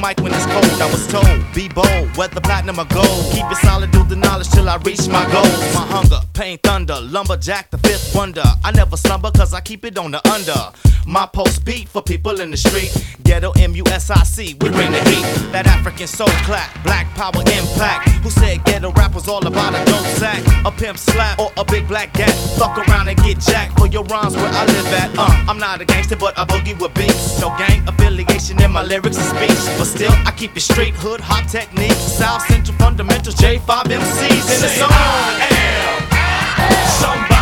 mic when it's cold. I was told, be bold, weather platinum or gold. Keep it solid, do the knowledge till I reach my goals. My hunger, pain, thunder, lumberjack, the fifth wonder. I never slumber cause I keep it on the under. My post beat for people in the street. Ghetto MUSIC, we bring the heat. That African soul clap, black power impact. Who said ghetto rap was all about a dope sack, a pimp slap, or a big black gat? Fuck around and get jacked for your rhymes where I live at. I'm not a gangster, but I boogie with beats. No gang affiliation in my lyrics and speech, but still I keep it straight hood, hot techniques. South Central fundamentals, J5 MCs in the song. I am somebody.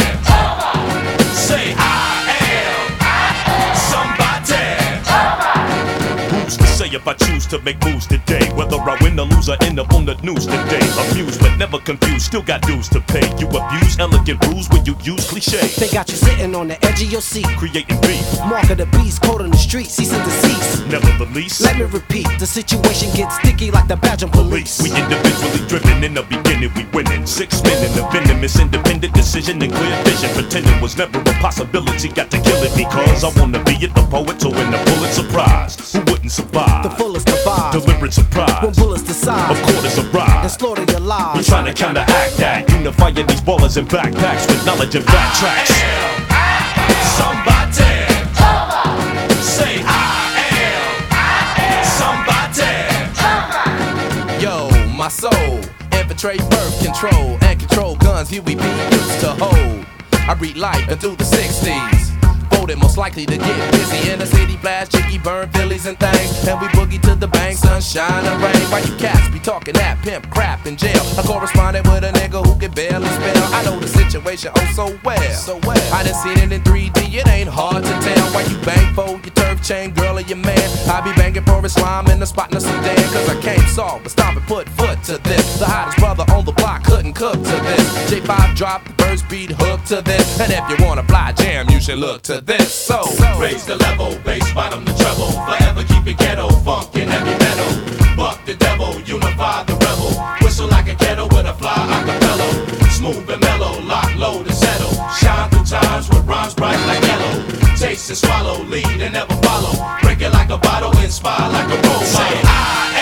Say I am somebody. Who's to say if I choose to make moves today? Whether I win or lose, I end up on the news today. Amused but never confused, still got dues to pay. You abuse elegant rules when you use cliche. They got you sitting on the edge of your seat, creating beef. Mark of the beast, code on the street, cease and desist. Never the least. Let me repeat, the situation gets sticky like the Belgian police. We individually driven, in the beginning we winning. 6 men in a venomous independent decision and clear vision. Pretending was never a possibility, got to kill it because I wanna be it, the poet, to win the Pulitzer Prize. Who wouldn't survive? The fullest survive. Deliberate surprise. When bullets decide. Of course arrive. And slaughter your lives. We trying to counteract that. Unifying these ballers in backpacks with knowledge and backtracks. I am somebody. Say I am somebody. Yo, my soul, infiltrate birth control and control guns Huey P used to hold. I read life into the 60s. Voted most likely to get busy in the city, blast, jiggy, burn Phillies and things. And we boogie to the bank, sunshine and rain. Why you cats be talking that pimp crap in jail? I corresponded with a nigga who can barely spell. I know the situation oh so well. I done seen it in 3D, it ain't hard to tell. Why you bang for your turf chain, girl or your man? I be banging for a slime in the spot in the Sudan. Cause I came soft, but stop and put foot to this. The hottest brother on the block couldn't cook to this. J5 drop, the first beat hook to this. And if you wanna fly jam, you should look to this. So raise the level, bass bottom the treble. Forever keep it ghetto, funk and heavy metal. Buck the devil, unify the rebel. Whistle like a kettle with a fly acapella. Smooth and mellow, lock, load and settle. Shine through times with rhymes bright like yellow. Taste and swallow, lead and never follow. Break it like a bottle, inspire like a role model. Say I